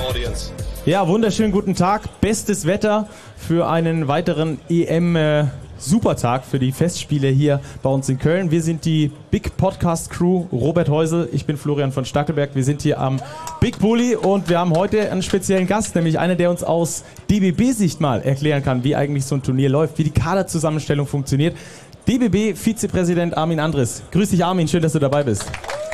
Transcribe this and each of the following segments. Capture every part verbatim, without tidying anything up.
audience. Ja, wunderschönen guten Tag. Bestes Wetter für einen weiteren E M-Supertag für die Festspiele hier bei uns in Köln. Wir sind die Big Podcast Crew, Robert Heusel, ich bin Florian von Stackelberg. Wir sind hier am Big Bully und wir haben heute einen speziellen Gast, nämlich einer, der uns aus D B B-Sicht mal erklären kann, wie eigentlich so ein Turnier läuft, wie die Kaderzusammenstellung funktioniert. D B B-Vizepräsident Armin Andres. Grüß dich, Armin, schön, dass du dabei bist.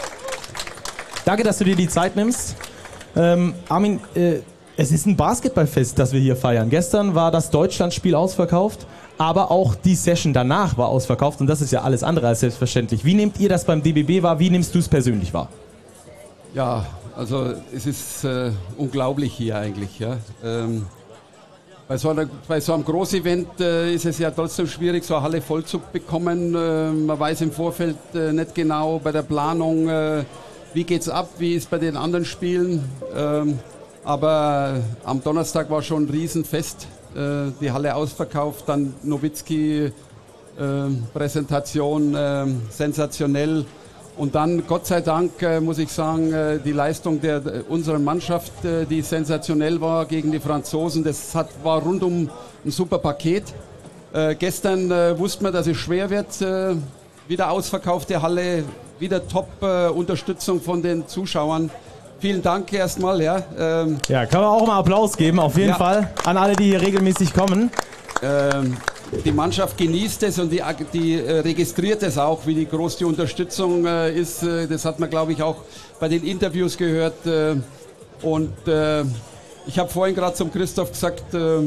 Danke, dass du dir die Zeit nimmst. Ähm, Armin, äh, es ist ein Basketballfest, das wir hier feiern. Gestern war das Deutschlandspiel ausverkauft, aber auch die Session danach war ausverkauft und das ist ja alles andere als selbstverständlich. Wie nehmt ihr das beim D B B wahr? Wie nimmst du es persönlich wahr? Ja, also es ist äh, unglaublich hier eigentlich. Ja. Ähm, bei, so einer, bei so einem Großevent äh, ist es ja trotzdem schwierig, so eine Halle voll zu bekommen. Äh, man weiß im Vorfeld äh, nicht genau bei der Planung, äh, wie geht's ab, wie ist bei den anderen Spielen. Ähm, aber am Donnerstag war schon ein Riesenfest. Äh, die Halle ausverkauft, dann Nowitzki äh, Präsentation, äh, sensationell. Und dann, Gott sei Dank, äh, muss ich sagen, äh, die Leistung der, unserer Mannschaft, äh, die sensationell war gegen die Franzosen, das hat, war rundum ein super Paket. Äh, gestern äh, wussten wir, dass es schwer wird. Äh, wieder ausverkaufte Halle, wieder Top-Unterstützung äh, von den Zuschauern. Vielen Dank erstmal. Ja, ähm, ja, kann man auch mal Applaus geben, auf jeden ja. Fall, an alle, die hier regelmäßig kommen. Ähm, die Mannschaft genießt es und die, die äh, registriert es auch, wie die groß die Unterstützung äh, ist. Äh, das hat man, glaube ich, auch bei den Interviews gehört. Äh, und äh, ich habe vorhin gerade zum Christoph gesagt, äh,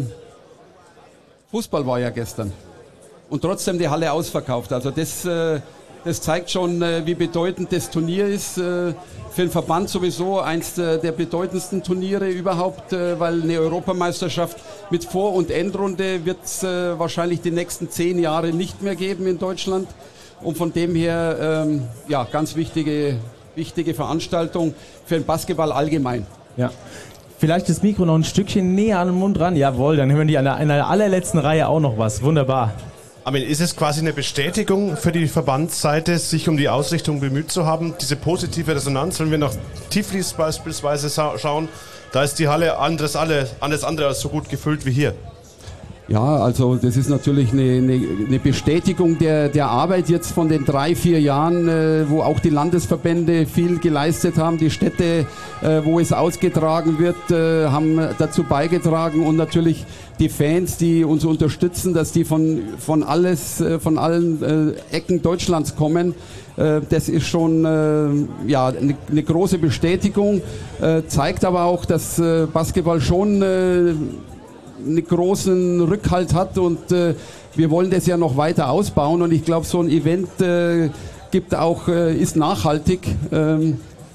Fußball war ja gestern. Und trotzdem die Halle ausverkauft. Also das, äh, das zeigt schon, äh, wie bedeutend das Turnier ist. Äh, für den Verband sowieso eins der bedeutendsten Turniere überhaupt, äh, weil eine Europameisterschaft mit Vor- und Endrunde wird es äh, wahrscheinlich die nächsten zehn Jahre nicht mehr geben in Deutschland. Und von dem her, ähm, ja, ganz wichtige, wichtige Veranstaltung für den Basketball allgemein. Ja. Vielleicht das Mikro noch ein Stückchen näher an den Mund ran. Jawohl, dann hören die an der, in der allerletzten Reihe auch noch was. Wunderbar. Armin, ist es quasi eine Bestätigung für die Verbandsseite, sich um die Ausrichtung bemüht zu haben? Diese positive Resonanz, wenn wir nach Tiflis beispielsweise schauen, da ist die Halle alles, alles andere als so gut gefüllt wie hier. Ja, also das ist natürlich eine, eine, eine Bestätigung der, der Arbeit jetzt von den drei, vier Jahren, äh, wo auch die Landesverbände viel geleistet haben. Die Städte, äh, wo es ausgetragen wird, äh, haben dazu beigetragen und natürlich die Fans, die uns unterstützen, dass die von, von, alles, äh, von allen äh, Ecken Deutschlands kommen. Äh, das ist schon äh, ja, eine, eine große Bestätigung, äh, zeigt aber auch, dass äh, Basketball schon äh, einen großen Rückhalt hat und äh, wir wollen das ja noch weiter ausbauen und ich glaube, so ein Event äh, gibt auch, äh, ist nachhaltig. Ähm,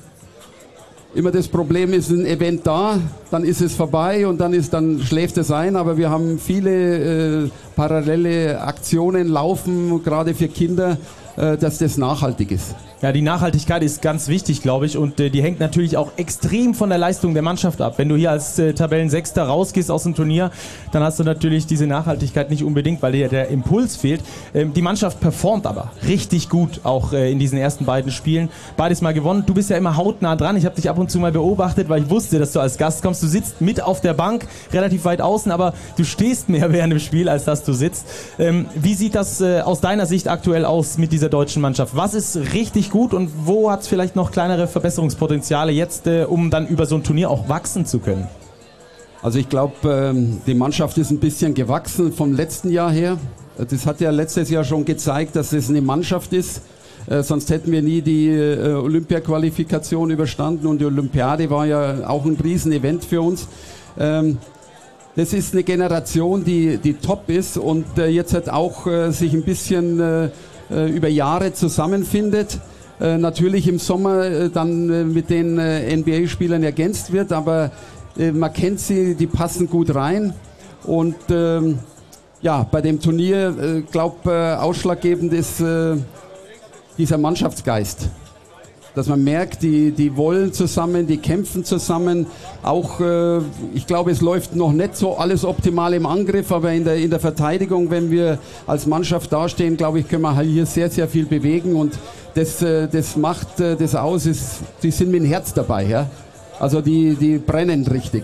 immer das Problem ist, ein Event da, dann ist es vorbei und dann, ist, dann schläft es ein, aber wir haben viele äh, parallele Aktionen laufen, gerade für Kinder, äh, dass das nachhaltig ist. Ja, die Nachhaltigkeit ist ganz wichtig, glaube ich, und äh, die hängt natürlich auch extrem von der Leistung der Mannschaft ab. Wenn du hier als äh, Tabellensechster rausgehst aus dem Turnier, dann hast du natürlich diese Nachhaltigkeit nicht unbedingt, weil dir der Impuls fehlt. Ähm, die Mannschaft performt aber richtig gut, auch äh, in diesen ersten beiden Spielen. Beides mal gewonnen. Du bist ja immer hautnah dran. Ich habe dich ab und zu mal beobachtet, weil ich wusste, dass du als Gast kommst. Du sitzt mit auf der Bank, relativ weit außen, aber du stehst mehr während dem Spiel, als dass du sitzt. Ähm, wie sieht das äh, aus deiner Sicht aktuell aus mit dieser deutschen Mannschaft? Was ist richtig gut und wo hat es vielleicht noch kleinere Verbesserungspotenziale jetzt, äh, um dann über so ein Turnier auch wachsen zu können? Also ich glaube, ähm, die Mannschaft ist ein bisschen gewachsen vom letzten Jahr her. Das hat ja letztes Jahr schon gezeigt, dass es eine Mannschaft ist. Äh, sonst hätten wir nie die äh, Olympia-Qualifikation überstanden und die Olympiade war ja auch ein Riesen-Event für uns. Ähm, das ist eine Generation, die, die top ist und äh, jetzt hat auch äh, sich ein bisschen äh, über Jahre zusammenfindet. Äh, natürlich im Sommer äh, dann äh, mit den äh, N B A-Spielern ergänzt wird, aber äh, man kennt sie, die passen gut rein und ähm, ja, bei dem Turnier, äh, glaube äh, ausschlaggebend ist äh, dieser Mannschaftsgeist. Dass man merkt, die, die wollen zusammen, die kämpfen zusammen. Auch, äh, ich glaube, es läuft noch nicht so alles optimal im Angriff, aber in der, in der Verteidigung, wenn wir als Mannschaft dastehen, glaube ich, können wir hier sehr, sehr viel bewegen und das, äh, das macht äh, das aus. Ist, die sind mit dem Herz dabei, ja. Also die, die brennen richtig.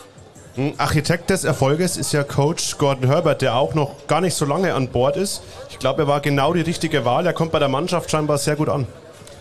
Architekt des Erfolges ist ja Coach Gordon Herbert, der auch noch gar nicht so lange an Bord ist. Ich glaube, er war genau die richtige Wahl. Er kommt bei der Mannschaft scheinbar sehr gut an.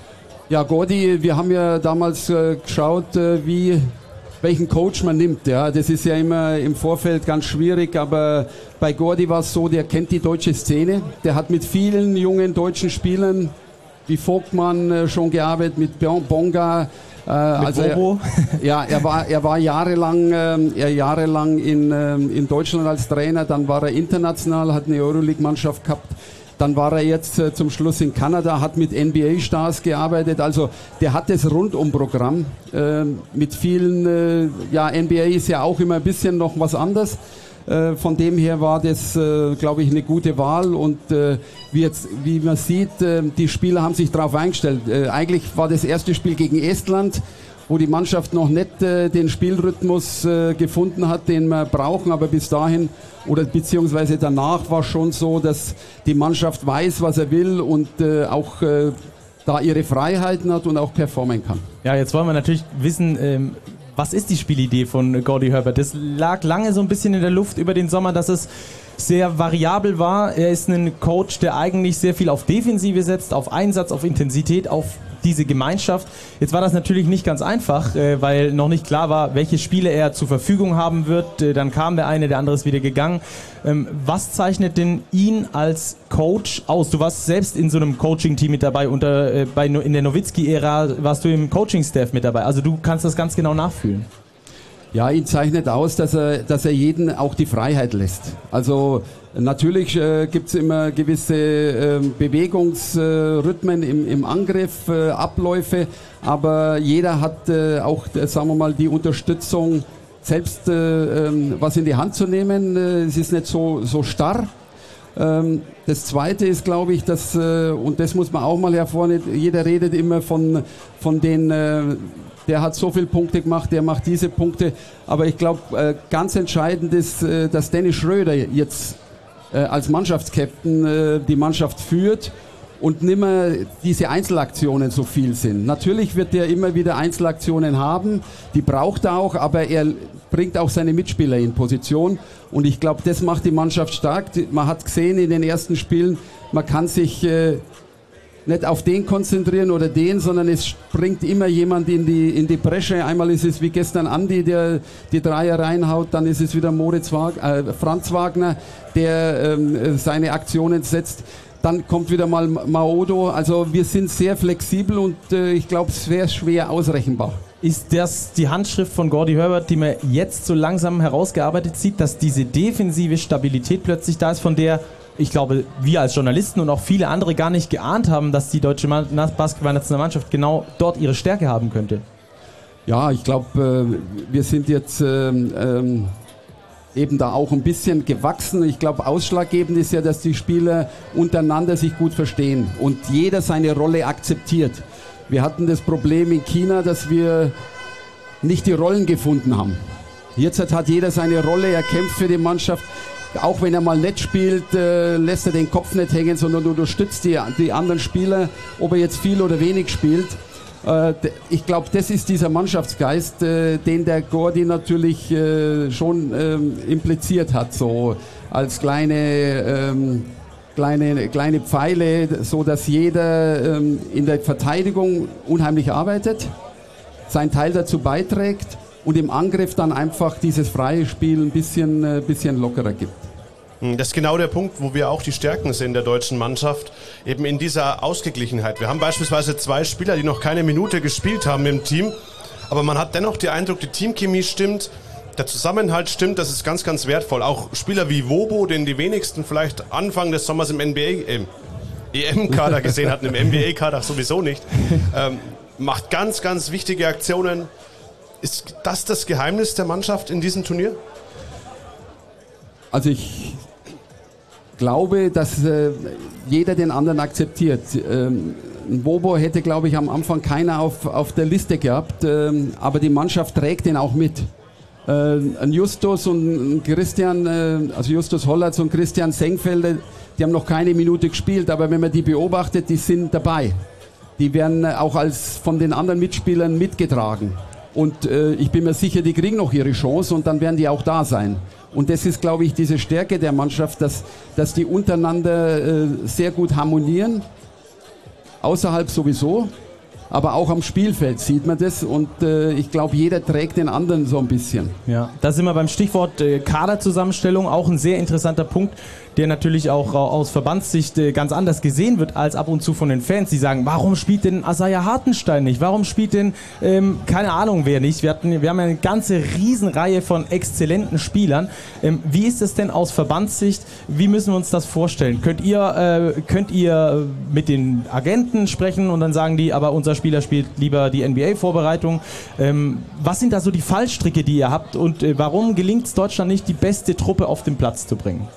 Ja, Gordy, wir haben ja damals äh, geschaut, äh, wie, welchen Coach man nimmt. Ja, das ist ja immer im Vorfeld ganz schwierig, aber bei Gordy war es so, der kennt die deutsche Szene. Der hat mit vielen jungen deutschen Spielern wie Vogtmann äh, schon gearbeitet, mit Bonga. Äh, also er, ja, er war, er war jahrelang, äh, er jahrelang in, äh, in Deutschland als Trainer, dann war er international, hat eine Euroleague-Mannschaft gehabt. Dann war er jetzt äh, zum Schluss in Kanada, hat mit N B A-Stars gearbeitet. Also der hat das Rundumprogramm äh, mit vielen, äh, ja, N B A ist ja auch immer ein bisschen noch was anderes. Äh, von dem her war das, äh, glaube ich, eine gute Wahl. Und äh, wie, jetzt, wie man sieht, äh, die Spieler haben sich darauf eingestellt. Äh, eigentlich war das erste Spiel gegen Estland, wo die Mannschaft noch nicht äh, den Spielrhythmus äh, gefunden hat, den wir brauchen, aber bis dahin oder beziehungsweise danach war schon so, dass die Mannschaft weiß, was er will und äh, auch äh, da ihre Freiheiten hat und auch performen kann. Ja, jetzt wollen wir natürlich wissen, ähm, was ist die Spielidee von Gordy Herbert? Das lag lange so ein bisschen in der Luft über den Sommer, dass es sehr variabel war. Er ist ein Coach, der eigentlich sehr viel auf Defensive setzt, auf Einsatz, auf Intensität, auf diese Gemeinschaft. Jetzt war das natürlich nicht ganz einfach, äh, weil noch nicht klar war, welche Spiele er zur Verfügung haben wird. Äh, dann kam der eine, der andere ist wieder gegangen. Ähm, was zeichnet denn ihn als Coach aus? Du warst selbst in so einem Coaching-Team mit dabei, unter, äh, bei, in der Nowitzki-Ära warst du im Coaching-Staff mit dabei. Also du kannst das ganz genau nachfühlen. Ja, ihn zeichnet aus, dass er, dass er jeden auch die Freiheit lässt. Also natürlich äh, gibt es immer gewisse äh, Bewegungsrhythmen äh, im, im Angriff, äh, Abläufe, aber jeder hat äh, auch, äh, sagen wir mal, die Unterstützung, selbst äh, äh, was in die Hand zu nehmen. Äh, es ist nicht so, so starr. Ähm, das Zweite ist, glaube ich, dass, äh, und das muss man auch mal hervornehmen, jeder redet immer von, von den... Äh, der hat so viele Punkte gemacht, der macht diese Punkte. Aber ich glaube, äh, ganz entscheidend ist, äh, dass Dennis Schröder jetzt äh, als Mannschaftskapitän äh, die Mannschaft führt und nicht mehr diese Einzelaktionen so viel sind. Natürlich wird er immer wieder Einzelaktionen haben, die braucht er auch, aber er bringt auch seine Mitspieler in Position. Und ich glaube, das macht die Mannschaft stark. Man hat gesehen in den ersten Spielen, man kann sich... Äh, nicht auf den konzentrieren oder den, sondern es springt immer jemand in die, in die Bresche. Einmal ist es wie gestern Andi, der die Dreier reinhaut, dann ist es wieder Moritz Wag, äh, Franz Wagner, der ähm, seine Aktionen setzt. Dann kommt wieder mal Maodo. Also wir sind sehr flexibel und äh, ich glaube, es wäre schwer ausrechenbar. Ist das die Handschrift von Gordy Herbert, die man jetzt so langsam herausgearbeitet sieht, dass diese defensive Stabilität plötzlich da ist, von der ich glaube, wir als Journalisten und auch viele andere gar nicht geahnt haben, dass die deutsche Basketballnationalmannschaft genau dort ihre Stärke haben könnte? Ja, ich glaube, äh, wir sind jetzt ähm, ähm, eben da auch ein bisschen gewachsen. Ich glaube, ausschlaggebend ist ja, dass die Spieler untereinander sich gut verstehen und jeder seine Rolle akzeptiert. Wir hatten das Problem in China, dass wir nicht die Rollen gefunden haben. Jetzt hat jeder seine Rolle, er kämpft für die Mannschaft. Auch wenn er mal nicht spielt, äh, lässt er den Kopf nicht hängen, sondern unterstützt die, die anderen Spieler, ob er jetzt viel oder wenig spielt. Äh, ich glaube, das ist dieser Mannschaftsgeist, äh, den der Gordy natürlich äh, schon ähm, impliziert hat, so als kleine, ähm, kleine, kleine Pfeile, so dass jeder ähm, in der Verteidigung unheimlich arbeitet, seinen Teil dazu beiträgt. Und im Angriff dann einfach dieses freie Spiel ein bisschen, äh, bisschen lockerer gibt. Das ist genau der Punkt, wo wir auch die Stärken sehen der deutschen Mannschaft, eben in dieser Ausgeglichenheit. Wir haben beispielsweise zwei Spieler, die noch keine Minute gespielt haben im Team, aber man hat dennoch den Eindruck, die Teamchemie stimmt, der Zusammenhalt stimmt, das ist ganz, ganz wertvoll. Auch Spieler wie Wobo, den die wenigsten vielleicht Anfang des Sommers im N B A, im E M-Kader gesehen hatten, im N B A-Kader sowieso nicht, ähm, macht ganz, ganz wichtige Aktionen. Ist das das Geheimnis der Mannschaft in diesem Turnier? Also ich glaube, dass äh, jeder den anderen akzeptiert. Ähm, Bobo hätte, glaube ich, am Anfang keiner auf, auf der Liste gehabt, ähm, aber die Mannschaft trägt den auch mit. Äh, ein Justus und ein Christian, äh, also Justus Hollatz und Christian Senkfelder, die haben noch keine Minute gespielt, aber wenn man die beobachtet, die sind dabei. Die werden auch als von den anderen Mitspielern mitgetragen. Und äh, ich bin mir sicher, die kriegen noch ihre Chance und dann werden die auch da sein. Und das ist, glaube ich, diese Stärke der Mannschaft, dass, dass die untereinander äh, sehr gut harmonieren. Außerhalb sowieso, aber auch am Spielfeld sieht man das. Und äh, ich glaube, jeder trägt den anderen so ein bisschen. Ja, da sind wir beim Stichwort äh, Kaderzusammenstellung, auch ein sehr interessanter Punkt, der natürlich auch äh, aus Verbandssicht äh, ganz anders gesehen wird als ab und zu von den Fans. Die sagen, warum spielt denn Asaya Hartenstein nicht? Warum spielt denn, ähm, keine Ahnung wer nicht? Wir, hatten, wir haben ja eine ganze Riesenreihe von exzellenten Spielern. Ähm, wie ist es denn aus Verbandssicht? Wie müssen wir uns das vorstellen? Könnt ihr, äh, könnt ihr mit den Agenten sprechen und dann sagen die, aber unser Spieler spielt lieber die N B A-Vorbereitung. Ähm, was sind da so die Fallstricke, die ihr habt und äh, warum gelingt es Deutschland nicht, die beste Truppe auf den Platz zu bringen?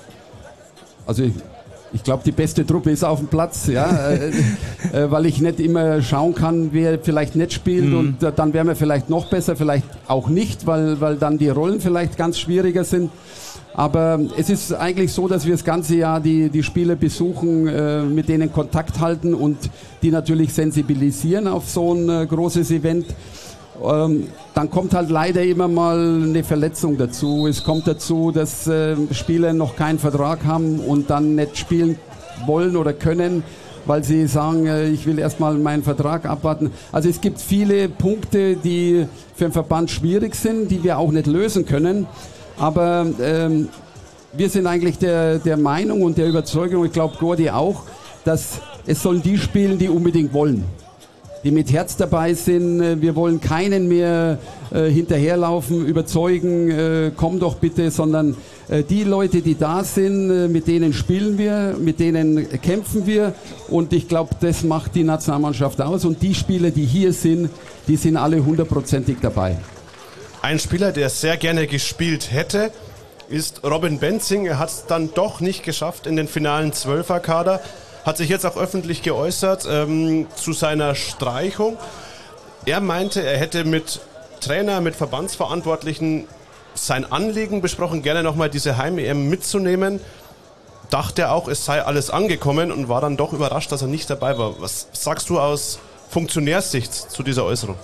Also ich, ich glaube, die beste Truppe ist auf dem Platz, ja, äh, äh, weil ich nicht immer schauen kann, wer vielleicht nicht spielt mhm. und äh, dann wären wir vielleicht noch besser, vielleicht auch nicht, weil, weil dann die Rollen vielleicht ganz schwieriger sind. Aber es ist eigentlich so, dass wir das ganze Jahr die, die Spieler besuchen, äh, mit denen Kontakt halten und die natürlich sensibilisieren auf so ein äh, großes Event. Ähm, dann kommt halt leider immer mal eine Verletzung dazu. Es kommt dazu, dass äh, Spieler noch keinen Vertrag haben und dann nicht spielen wollen oder können, weil sie sagen, äh, ich will erstmal meinen Vertrag abwarten. Also es gibt viele Punkte, die für den Verband schwierig sind, die wir auch nicht lösen können. Aber ähm, wir sind eigentlich der, der Meinung und der Überzeugung, ich glaube Gordi auch, dass es sollen die spielen, die unbedingt wollen. Die mit Herz dabei sind. Wir wollen keinen mehr äh, hinterherlaufen, überzeugen, äh, komm doch bitte, sondern äh, die Leute, die da sind, äh, mit denen spielen wir, mit denen kämpfen wir und ich glaube, das macht die Nationalmannschaft aus und die Spieler, die hier sind, die sind alle hundertprozentig dabei. Ein Spieler, der sehr gerne gespielt hätte, ist Robin Benzing. Er hat es dann doch nicht geschafft in den finalen Zwölferkader. Hat sich jetzt auch öffentlich geäußert ähm, zu seiner Streichung. Er meinte, er hätte mit Trainer, mit Verbandsverantwortlichen sein Anliegen besprochen, gerne nochmal diese Heim-E M mitzunehmen. Dachte auch, es sei alles angekommen und war dann doch überrascht, dass er nicht dabei war. Was sagst du aus Funktionärssicht zu dieser Äußerung?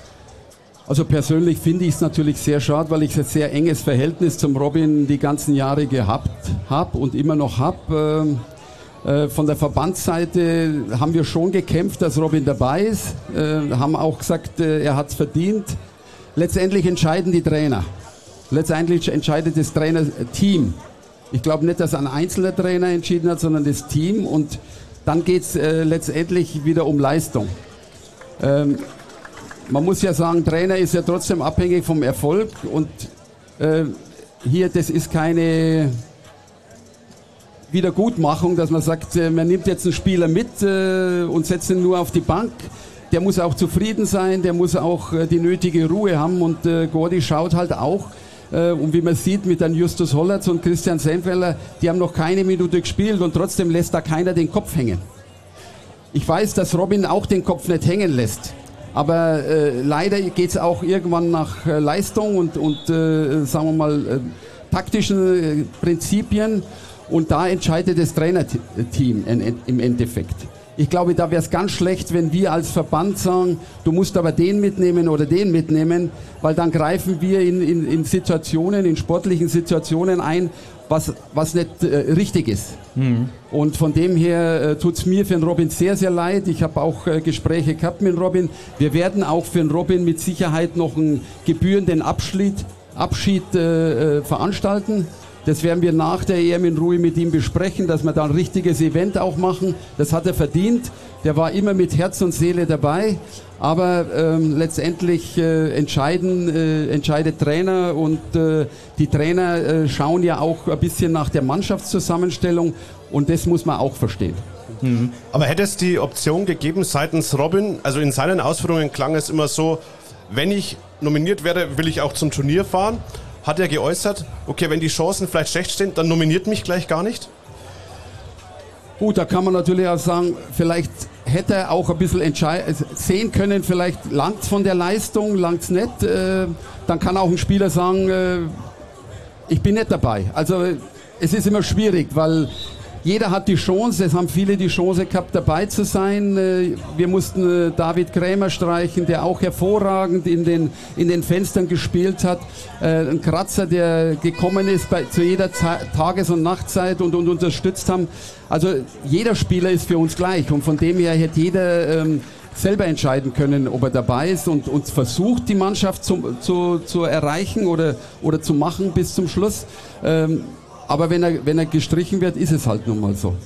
Also persönlich finde ich es natürlich sehr schade, weil ich ein sehr enges Verhältnis zum Robin die ganzen Jahre gehabt habe und immer noch habe. Von der Verbandsseite haben wir schon gekämpft, dass Robin dabei ist, haben auch gesagt, er hat es verdient. Letztendlich entscheiden die Trainer. Letztendlich entscheidet das Trainerteam. Ich glaube nicht, dass ein einzelner Trainer entschieden hat, sondern das Team. Und dann geht es letztendlich wieder um Leistung. Ähm, man muss ja sagen, Trainer ist ja trotzdem abhängig vom Erfolg. Und äh, hier, das ist keine Wiedergutmachung, dass man sagt, man nimmt jetzt einen Spieler mit äh, und setzt ihn nur auf die Bank. Der muss auch zufrieden sein, der muss auch äh, die nötige Ruhe haben und äh, Gordi schaut halt auch, äh, und wie man sieht mit dann Justus Hollatz und Christian Sennfelder, die haben noch keine Minute gespielt und trotzdem lässt da keiner den Kopf hängen. Ich weiß, dass Robin auch den Kopf nicht hängen lässt, aber äh, leider geht es auch irgendwann nach äh, Leistung und, und äh, sagen wir mal äh, taktischen äh, Prinzipien. Und da entscheidet das Trainerteam im Endeffekt. Ich glaube, da wäre es ganz schlecht, wenn wir als Verband sagen, du musst aber den mitnehmen oder den mitnehmen, weil dann greifen wir in, in, in Situationen, in sportlichen Situationen ein, was, was nicht äh, richtig ist. Mhm. Und von dem her äh, tut es mir für den Robin sehr, sehr leid. Ich habe auch äh, Gespräche gehabt mit Robin. Wir werden auch für den Robin mit Sicherheit noch einen gebührenden Abschied, Abschied äh, veranstalten. Das werden wir nach der E M in Ruhe mit ihm besprechen, dass wir da ein richtiges Event auch machen. Das hat er verdient. Der war immer mit Herz und Seele dabei. Aber ähm, letztendlich äh, entscheiden, äh, entscheidet Trainer und äh, die Trainer äh, schauen ja auch ein bisschen nach der Mannschaftszusammenstellung und das muss man auch verstehen. Mhm. Aber hätte es die Option gegeben seitens Robin, also in seinen Ausführungen klang es immer so, wenn ich nominiert werde, will ich auch zum Turnier fahren. Hat er geäußert, okay, wenn die Chancen vielleicht schlecht stehen, dann nominiert mich gleich gar nicht? Gut, da kann man natürlich auch sagen, vielleicht hätte er auch ein bisschen sehen können, vielleicht langt es von der Leistung, langt es nicht. Äh, dann kann auch ein Spieler sagen, äh, ich bin nicht dabei. Also es ist immer schwierig, weil jeder hat die Chance, es haben viele die Chance gehabt, dabei zu sein. Äh, wir mussten äh, David Krämer streichen, der auch hervorragend in den, in den Fenstern gespielt hat. Äh, ein Kratzer, der gekommen ist bei, zu jeder Ze- Tages- und Nachtzeit und, und unterstützt haben. Also jeder Spieler ist für uns gleich und von dem her hätte jeder ähm, selber entscheiden können, ob er dabei ist und uns versucht, die Mannschaft zu, zu, zu erreichen oder, oder zu machen bis zum Schluss. Ähm, aber wenn er, wenn er gestrichen wird, ist es halt nun mal so.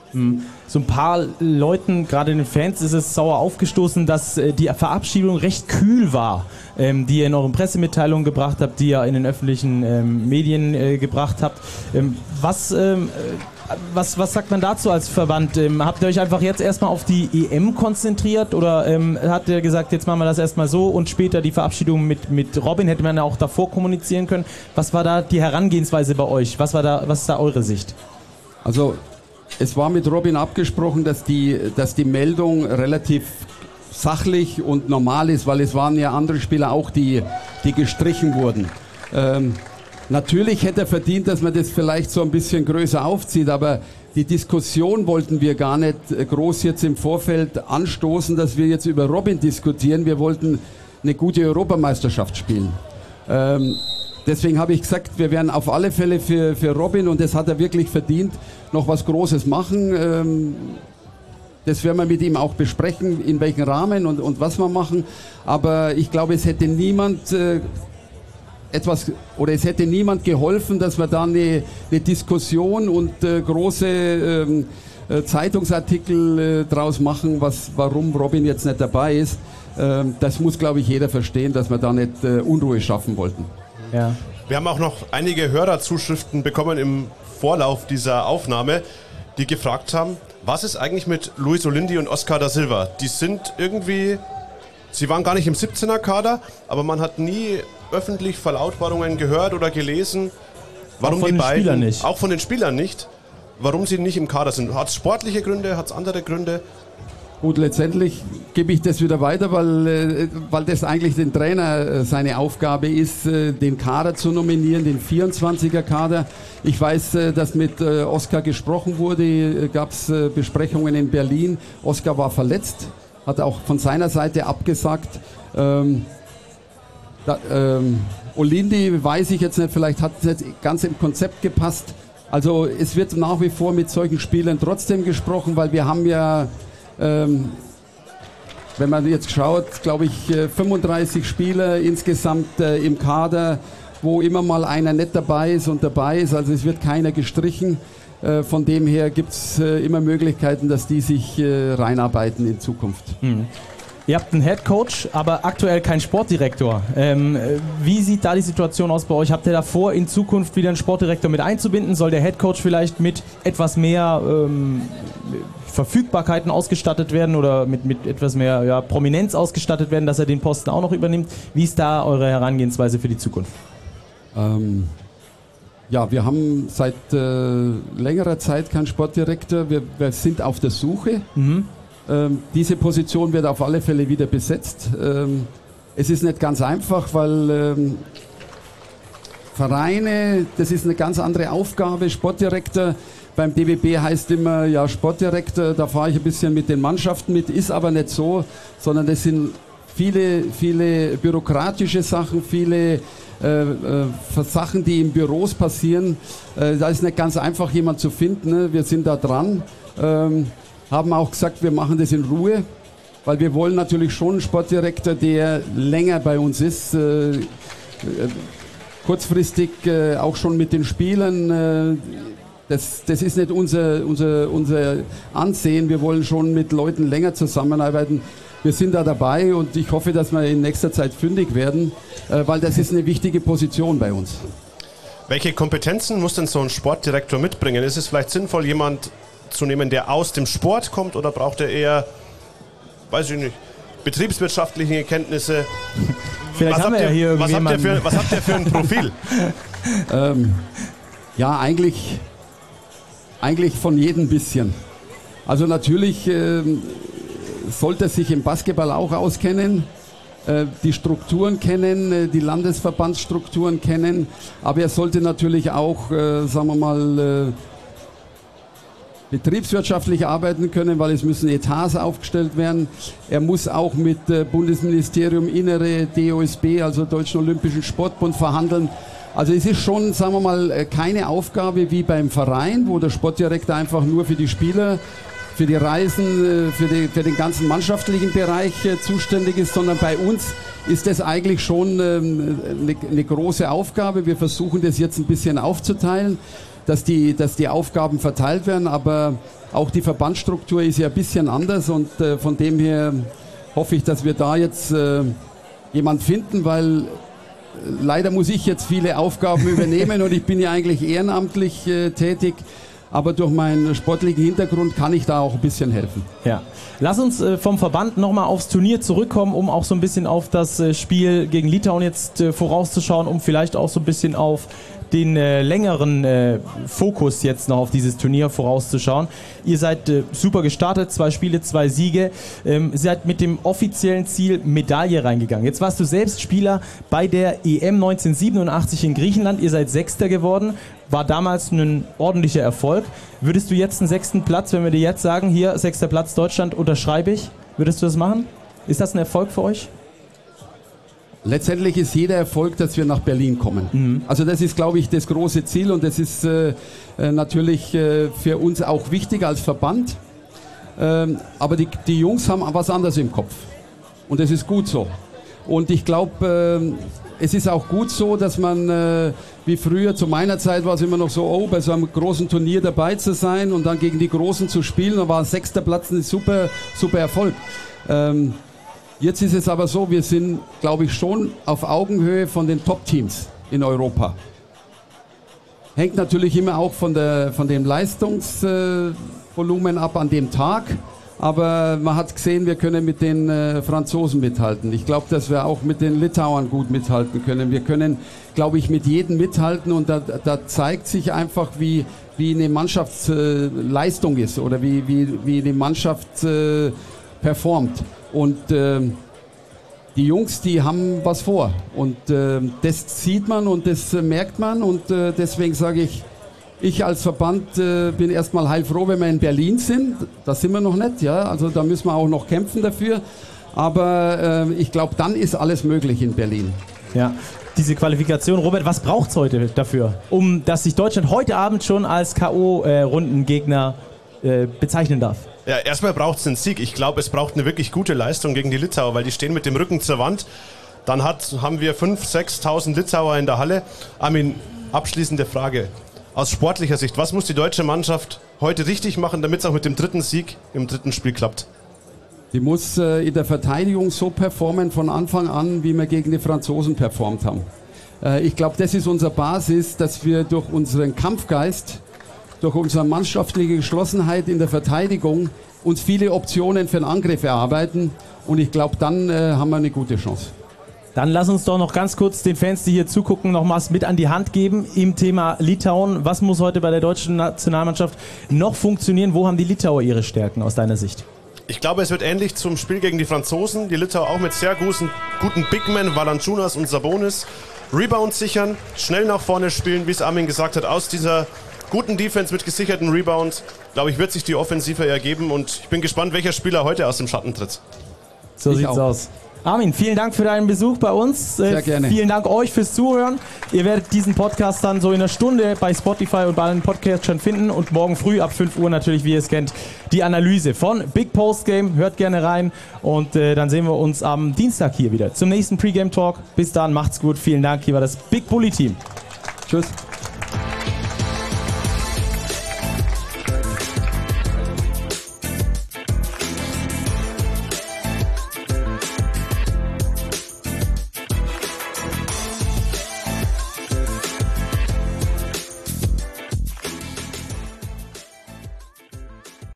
So ein paar Leuten, gerade den Fans, ist es sauer aufgestoßen, dass äh, die Verabschiedung recht kühl war, ähm, die ihr in euren Pressemitteilungen gebracht habt, die ihr in den öffentlichen ähm, Medien äh, gebracht habt. Ähm, was, ähm, äh, was, was sagt man dazu als Verband? Ähm, habt ihr euch einfach jetzt erstmal auf die E M konzentriert oder ähm, habt ihr gesagt, jetzt machen wir das erstmal so und später die Verabschiedung mit, mit Robin, hätte man ja auch davor kommunizieren können. Was war da die Herangehensweise bei euch? Was war da, was ist da eure Sicht? Also es war mit Robin abgesprochen, dass die, dass die Meldung relativ sachlich und normal ist, weil es waren ja andere Spieler auch, die, die gestrichen wurden. Ähm, natürlich hätte er verdient, dass man das vielleicht so ein bisschen größer aufzieht, aber die Diskussion wollten wir gar nicht groß jetzt im Vorfeld anstoßen, dass wir jetzt über Robin diskutieren. Wir wollten eine gute Europameisterschaft spielen. Ähm, Deswegen habe ich gesagt, wir werden auf alle Fälle für, für Robin, und das hat er wirklich verdient, noch was Großes machen. Ähm, das werden wir mit ihm auch besprechen, in welchem Rahmen und, und was wir machen. Aber ich glaube, es hätte niemand äh, etwas, oder es hätte niemand geholfen, dass wir da eine, eine Diskussion und äh, große ähm, äh, Zeitungsartikel äh, draus machen, was, warum Robin jetzt nicht dabei ist. Ähm, das muss, glaube ich, jeder verstehen, dass wir da nicht äh, Unruhe schaffen wollten. Ja. Wir haben auch noch einige Hörerzuschriften bekommen im Vorlauf dieser Aufnahme, die gefragt haben, was ist eigentlich mit Luis Olindi und Oscar da Silva? Die sind irgendwie, sie waren gar nicht im siebzehner-Kader, aber man hat nie öffentlich Verlautbarungen gehört oder gelesen, warum auch von die den beiden, Spielern nicht. auch von den Spielern nicht, warum sie nicht im Kader sind. Hat es sportliche Gründe, hat es andere Gründe? Gut, letztendlich gebe ich das wieder weiter, weil, äh, weil das eigentlich den Trainer äh, seine Aufgabe ist, äh, den Kader zu nominieren, den vierundzwanziger-Kader. Ich weiß, äh, dass mit äh, Oscar gesprochen wurde, äh, gab es äh, Besprechungen in Berlin. Oscar war verletzt, hat auch von seiner Seite abgesagt. Ähm, da, ähm, Olindi weiß ich jetzt nicht, vielleicht hat es nicht ganz im Konzept gepasst. Also es wird nach wie vor mit solchen Spielern trotzdem gesprochen, weil wir haben ja... Ähm, wenn man jetzt schaut, glaube ich, fünfunddreißig Spieler insgesamt äh, im Kader, wo immer mal einer nicht dabei ist und dabei ist. Also es wird keiner gestrichen. Äh, von dem her gibt es äh, immer Möglichkeiten, dass die sich äh, reinarbeiten in Zukunft. Mhm. Ihr habt einen Headcoach, aber aktuell keinen Sportdirektor. Ähm, wie sieht da die Situation aus bei euch? Habt ihr da vor, in Zukunft wieder einen Sportdirektor mit einzubinden? Soll der Headcoach vielleicht mit etwas mehr ähm, Verfügbarkeiten ausgestattet werden oder mit, mit etwas mehr ja, Prominenz ausgestattet werden, dass er den Posten auch noch übernimmt? Wie ist da eure Herangehensweise für die Zukunft? Ähm, ja, wir haben seit äh, längerer Zeit keinen Sportdirektor. Wir, wir sind auf der Suche. Mhm. Ähm, diese Position wird auf alle Fälle wieder besetzt. Ähm, es ist nicht ganz einfach, weil ähm, Vereine, das ist eine ganz andere Aufgabe. Sportdirektor beim D B B heißt immer, ja, Sportdirektor, da fahre ich ein bisschen mit den Mannschaften mit, ist aber nicht so, sondern das sind viele, viele bürokratische Sachen, viele äh, äh, Sachen, die in Büros passieren. Äh, da ist nicht ganz einfach, jemand zu finden. Ne? Wir sind da dran. Ähm, haben auch gesagt, wir machen das in Ruhe, weil wir wollen natürlich schon einen Sportdirektor, der länger bei uns ist, äh, äh, kurzfristig äh, auch schon mit den Spielern. Äh, das, das ist nicht unser, unser, unser Ansehen. Wir wollen schon mit Leuten länger zusammenarbeiten. Wir sind da dabei und ich hoffe, dass wir in nächster Zeit fündig werden, äh, weil das ist eine wichtige Position bei uns. Welche Kompetenzen muss denn so ein Sportdirektor mitbringen? Ist es vielleicht sinnvoll, jemand zu nehmen, der aus dem Sport kommt, oder braucht er eher, weiß ich nicht, betriebswirtschaftliche Kenntnisse? Vielleicht was haben wir ja hier was habt, ihr für, was habt ihr für ein Profil? ähm, ja, eigentlich, eigentlich von jedem bisschen. Also natürlich äh, sollte er sich im Basketball auch auskennen, äh, die Strukturen kennen, äh, die Landesverbandsstrukturen kennen, aber er sollte natürlich auch, äh, sagen wir mal, äh, betriebswirtschaftlich arbeiten können, weil es müssen Etats aufgestellt werden. Er muss auch mit äh, Bundesministerium Innere, D O S B, also Deutschen Olympischen Sportbund, verhandeln. Also es ist schon, sagen wir mal, keine Aufgabe wie beim Verein, wo der Sportdirektor einfach nur für die Spieler, für die Reisen, für, die, für den ganzen mannschaftlichen Bereich zuständig ist, sondern bei uns ist das eigentlich schon eine, eine große Aufgabe. Wir versuchen das jetzt ein bisschen aufzuteilen, dass die, dass die Aufgaben verteilt werden, aber auch die Verbandsstruktur ist ja ein bisschen anders und von dem her hoffe ich, dass wir da jetzt jemand finden, weil leider muss ich jetzt viele Aufgaben übernehmen und ich bin ja eigentlich ehrenamtlich äh, tätig, aber durch meinen sportlichen Hintergrund kann ich da auch ein bisschen helfen. Ja. Lass uns äh, vom Verband nochmal aufs Turnier zurückkommen, um auch so ein bisschen auf das äh, Spiel gegen Litauen jetzt äh, vorauszuschauen, um vielleicht auch so ein bisschen auf den äh, längeren äh, Fokus jetzt noch auf dieses Turnier vorauszuschauen. Ihr seid äh, super gestartet, zwei Spiele, zwei Siege. Ähm, seid mit dem offiziellen Ziel Medaille reingegangen. Jetzt warst du selbst Spieler bei der E M neunzehnhundertsiebenundachtzig in Griechenland. Ihr seid Sechster geworden. War damals ein ordentlicher Erfolg. Würdest du jetzt einen sechsten Platz, wenn wir dir jetzt sagen, hier, sechster Platz Deutschland, unterschreibe ich, würdest du das machen? Ist das ein Erfolg für euch? Letztendlich ist jeder Erfolg, dass wir nach Berlin kommen. Mhm. Also das ist, glaube ich, das große Ziel und das ist äh, natürlich äh, für uns auch wichtig als Verband. Ähm, aber die, die Jungs haben was anderes im Kopf und das ist gut so. Und ich glaube, äh, es ist auch gut so, dass man, äh, wie früher, zu meiner Zeit war es immer noch so, oh, bei so einem großen Turnier dabei zu sein und dann gegen die Großen zu spielen, da war sechster Platz ein super, super Erfolg. Ähm, Jetzt ist es aber so, wir sind, glaube ich, schon auf Augenhöhe von den Top-Teams in Europa. Hängt natürlich immer auch von, der, von dem Leistungsvolumen ab an dem Tag. Aber man hat gesehen, wir können mit den äh, Franzosen mithalten. Ich glaube, dass wir auch mit den Litauern gut mithalten können. Wir können, glaube ich, mit jedem mithalten. Und da, da zeigt sich einfach, wie, wie eine Mannschaftsleistung äh, ist oder wie, wie, wie eine Mannschaft äh, performt. Und äh, die Jungs, die haben was vor und äh, das sieht man und das äh, merkt man und äh, deswegen sage ich, ich als Verband äh, bin erstmal heilfroh, wenn wir in Berlin sind. Da sind wir noch nicht, ja, also da müssen wir auch noch kämpfen dafür, aber äh, ich glaube, dann ist alles möglich in Berlin. Ja. Diese Qualifikation, Robert, was braucht es heute dafür, um dass sich Deutschland heute Abend schon als K O-Rundengegner äh, bezeichnen darf? Ja, erstmal braucht es einen Sieg. Ich glaube, es braucht eine wirklich gute Leistung gegen die Litauer, weil die stehen mit dem Rücken zur Wand. Dann hat, haben wir fünftausend, sechstausend Litauer in der Halle. Armin, abschließende Frage. Aus sportlicher Sicht, was muss die deutsche Mannschaft heute richtig machen, damit es auch mit dem dritten Sieg im dritten Spiel klappt? Die muss äh, in der Verteidigung so performen von Anfang an, wie wir gegen die Franzosen performt haben. Äh, ich glaube, das ist unsere Basis, dass wir durch unseren Kampfgeist, durch unsere mannschaftliche Geschlossenheit in der Verteidigung uns viele Optionen für den Angriff erarbeiten und ich glaube, dann äh, haben wir eine gute Chance. Dann lass uns doch noch ganz kurz den Fans, die hier zugucken, nochmals mit an die Hand geben im Thema Litauen. Was muss heute bei der deutschen Nationalmannschaft noch funktionieren? Wo haben die Litauer ihre Stärken aus deiner Sicht? Ich glaube, es wird ähnlich zum Spiel gegen die Franzosen. Die Litauer auch mit sehr guten, guten Bigmen, Valanciunas und Sabonis. Rebounds sichern, schnell nach vorne spielen, wie es Armin gesagt hat, aus dieser guten Defense mit gesicherten Rebounds, glaube ich, wird sich die Offensive ergeben und ich bin gespannt, welcher Spieler heute aus dem Schatten tritt. So ich sieht's auch. aus. Armin, vielen Dank für deinen Besuch bei uns. Sehr gerne. Vielen Dank euch fürs Zuhören. Ihr werdet diesen Podcast dann so in einer Stunde bei Spotify und bei allen Podcasts schon finden und morgen früh ab fünf Uhr natürlich, wie ihr es kennt, die Analyse von Big Post Game. Hört gerne rein und äh, dann sehen wir uns am Dienstag hier wieder zum nächsten Pre-Game Talk. Bis dann, macht's gut. Vielen Dank. Hier war das Big Bully Team. Tschüss.